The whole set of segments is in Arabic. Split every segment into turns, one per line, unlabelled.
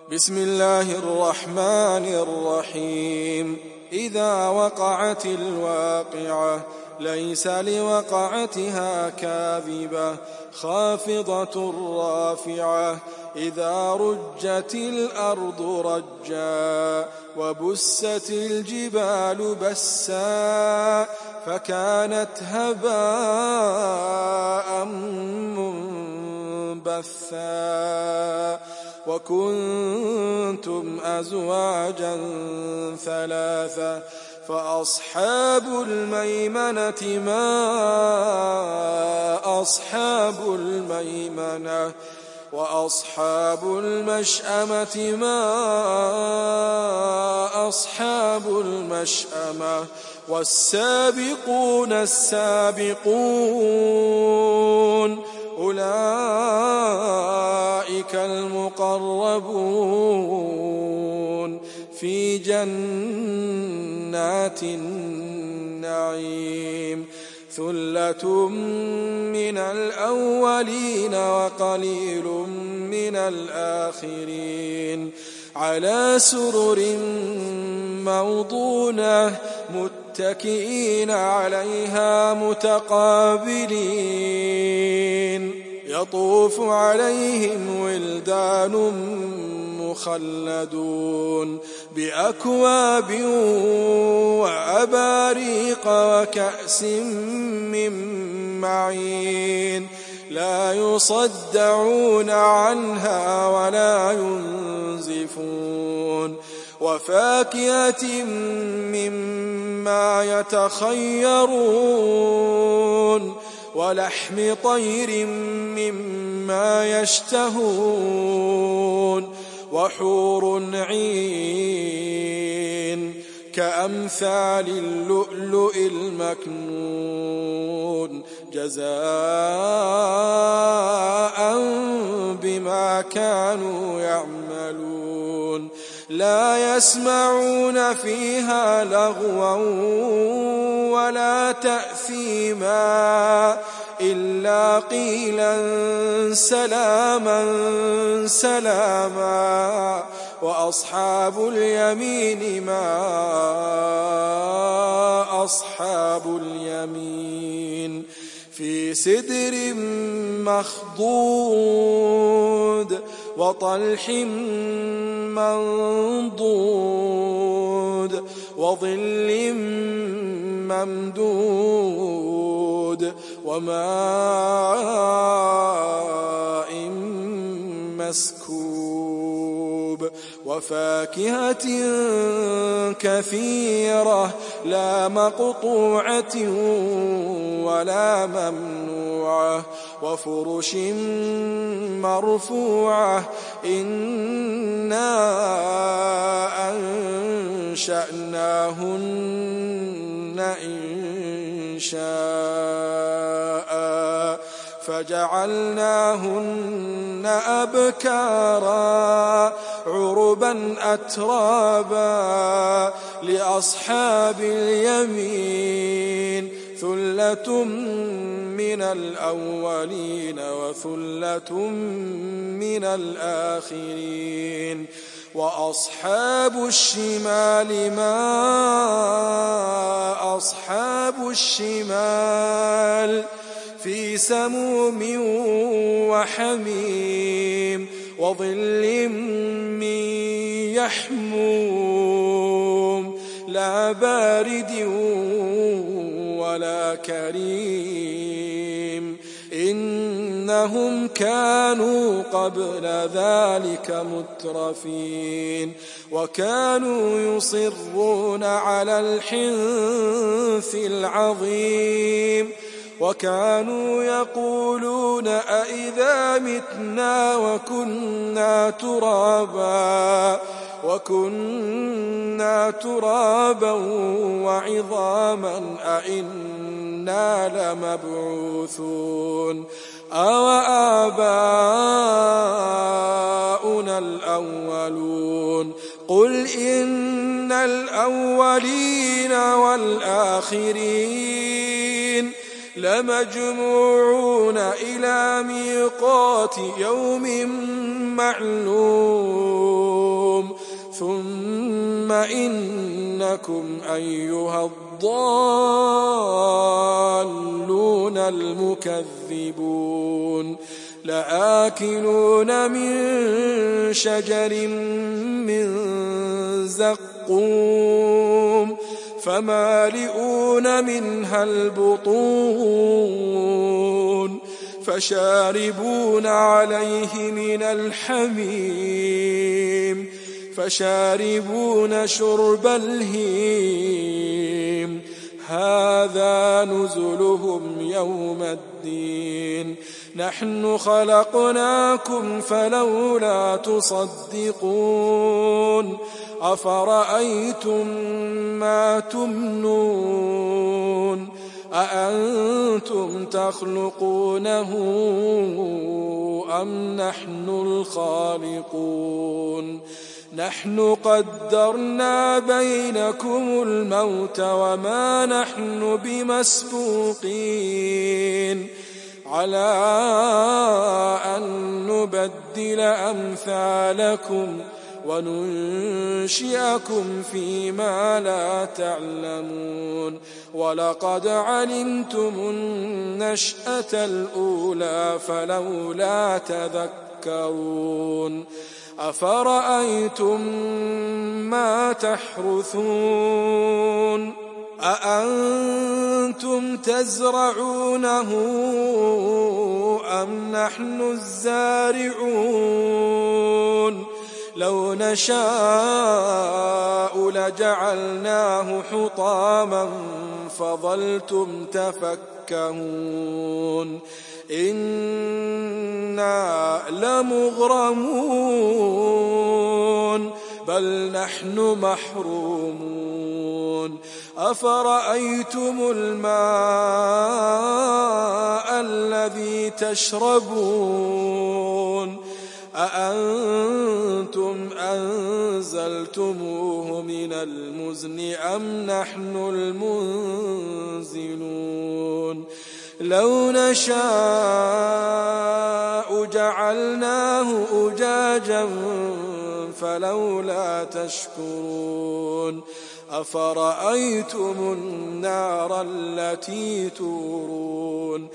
بسم الله الرحمن الرحيم. إذا وقعت الواقعة ليس لوقعتها كاذبة خافضة رافعة. إذا رجت الأرض رجا وبست الجبال بسا فكانت هباء منبثا وكنتم أزواجا ثلاثة فأصحاب الميمنة ما أصحاب الميمنة وأصحاب المشأمة ما أصحاب المشأمة والسابقون السابقون أولئك المقربون في جنات النعيم. ثلة من الأولين وقليل من الآخرين على سرر موضونة متكئين عليها متقابلين يطوف عليهم ولدان مخلدون بأكواب وأباريق وكأس من معين لا يصدعون عنها ولا ينزفون وفاكهة مما يتخيرون ولحم طير مما يشتهون وحور عين كأمثال اللؤلؤ المكنون جزاء بما كانوا يعملون. لا يسمعون فيها لغوا ولا تأثيما إلا قيلا سلاما سلاما. وأصحاب اليمين ما أصحاب اليمين في سدر مخضود وطلح منضود وظل ممدود وماء مسكوب وفاكهة كثيرة لا مقطوعة ولا ممنوعة وفرش مرفوعة إنا أنشأناهن إنشاء فجعلناهن أبكارا عربا أترابا لأصحاب اليمين ثلة من الأولين وثلة من الآخرين. وأصحاب الشمال ما أصحاب الشمال في سموم وحميم وظل من يحموم لا بارد ولا كريم إنهم كانوا قبل ذلك مترفين وكانوا يصرون على الحنث العظيم وكانوا يقولون أئذا متنا وكنا ترابا وعظاما أئنا لمبعوثون أو آباؤنا الأولون قل إن الأولين والآخرين ثم إنكم أيها الضالون المكذبون لآكلون من شجر من زقوم فمالئون منها البطون فشاربون عليه من الحميم فشاربون شرب الهيم هذا نزلهم يوم الدين نحن خلقناكم فلولا تصدقون أفرأيتم ما تمنون أأنتم تخلقونه أم نحن الخالقون نحن قدرنا بينكم الموت وما نحن بمسبوقين على أن نبدل أمثالكم وننشئكم فيما لا تعلمون ولقد علمتم النشأة الأولى فلولا تذكرون أفرأيتم ما تحرثون أأنتم تزرعونه أم نحن الزارعون لو نشاء لجعلناه حطاما فظلتم تفكهون إنا لمغرمون بل نحن محرومون أفرأيتم الماء الذي تشربون أأنتم أنزلتموه من المزن أم نحن المنزلون لو نشاء جعلناه أجاجا فلولا تشكرون أفرأيتم النار التي تورون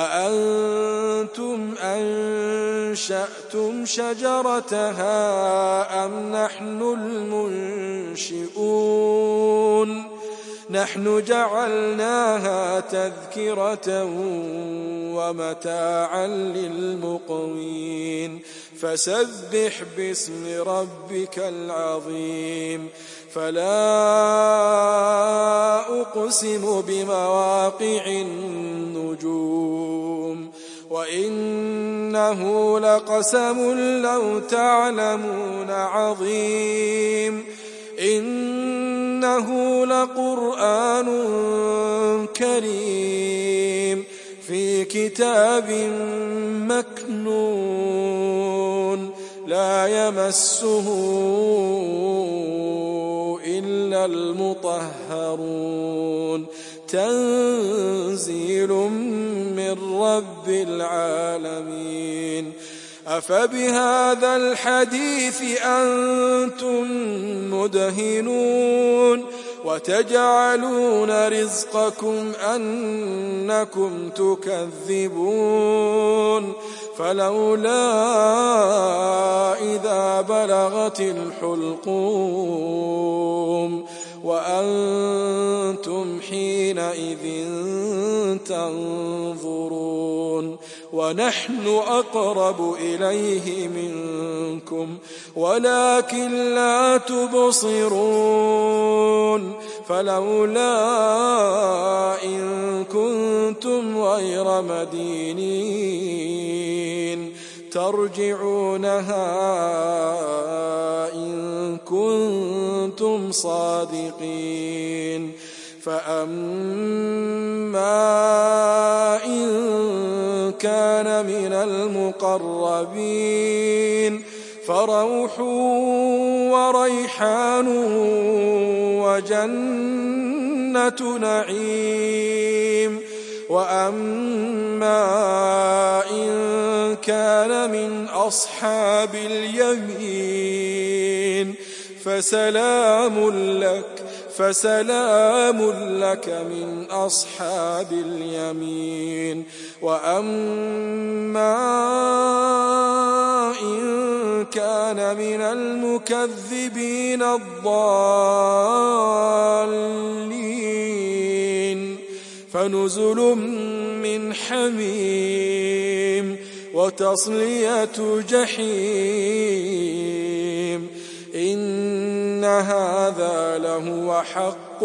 أأنتم أنشأتم شجرتها أم نحن المنشئون نحن جعلناها تذكرة ومتاعا للمقوين فسبح باسم ربك العظيم فلا أقسم بمواقع النجوم وإنه لقسم لو تعلمون عظيم إنه لقرآن كريم في كتاب مكنون لا يمسه إلا المطهرون تنزيل من رب العالمين أفبهذا الحديث أنتم مدهنون وتجعلون رزقكم أنكم تكذبون فلولا إذا بلغت الحلقوم وأنتم حينئذ تنظرون ونحن أقرب إليه منكم ولكن لا تبصرون فلولا إن كنتم غير مدينين ترجعونها إن كنتم صادقين فأما إن كان من المقربين فروح وريحان وجنة نعيم وأما إن كان من أصحاب اليمين فسلام لك من أصحاب اليمين. وأما إن كان من المكذبين الضالين فنزل من حميم وتصلية جحيم. إن هذا لهو حق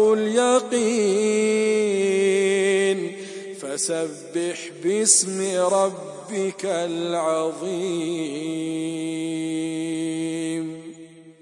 اليقين. فسبح باسم ربك العظيم.